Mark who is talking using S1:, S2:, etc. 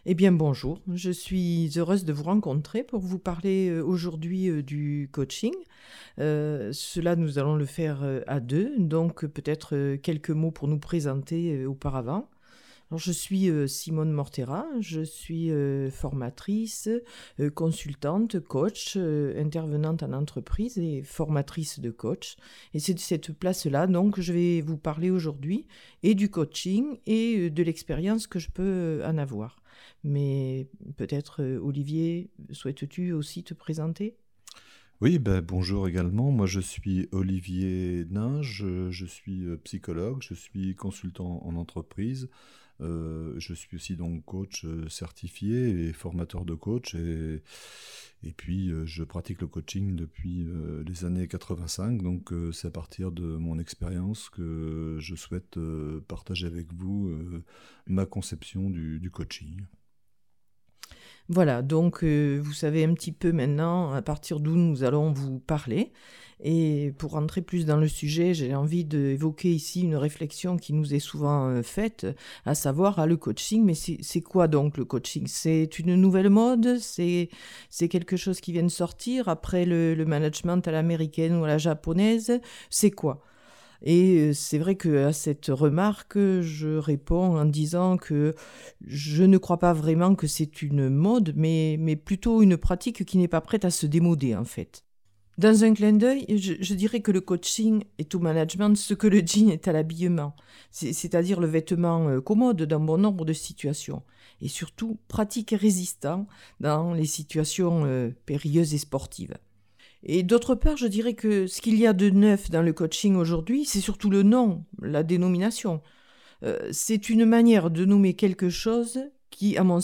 S1: Eh bien bonjour, je suis heureuse de vous rencontrer pour vous parler aujourd'hui du coaching. Cela, nous allons le faire à deux, donc peut-être quelques mots pour nous présenter auparavant. Alors, je suis Simone Mortera, je suis formatrice, consultante, coach, intervenante en entreprise et formatrice de coach. Et c'est de cette place-là donc que je vais vous parler aujourd'hui et du coaching et de l'expérience que je peux en avoir. Mais peut-être, Olivier, souhaites-tu aussi te présenter?
S2: Oui, bonjour également. Moi, je suis Olivier Ninge, je suis psychologue, je suis consultant en entreprise. Je suis aussi donc coach certifié et formateur de coach. Et puis, je pratique le coaching depuis les années 85. Donc, c'est à partir de mon expérience que je souhaite partager avec vous ma conception du coaching.
S1: Voilà, donc vous savez un petit peu maintenant à partir d'où nous allons vous parler. Et pour rentrer plus dans le sujet, j'ai envie d'évoquer ici une réflexion qui nous est souvent faite, à savoir le coaching. Mais c'est quoi donc le coaching? C'est une nouvelle mode? C'est quelque chose qui vient de sortir après le management à l'américaine ou à la japonaise? C'est quoi? Et c'est vrai qu'à cette remarque, je réponds en disant que je ne crois pas vraiment que c'est une mode, mais plutôt une pratique qui n'est pas prête à se démoder en fait. Dans un clin d'œil, je dirais que le coaching est au management ce que le jean est à l'habillement, c'est-à-dire le vêtement commode dans bon nombre de situations, et surtout pratique et résistant dans les situations périlleuses et sportives. Et d'autre part, je dirais que ce qu'il y a de neuf dans le coaching aujourd'hui, c'est surtout le nom, la dénomination. C'est une manière de nommer quelque chose qui, à mon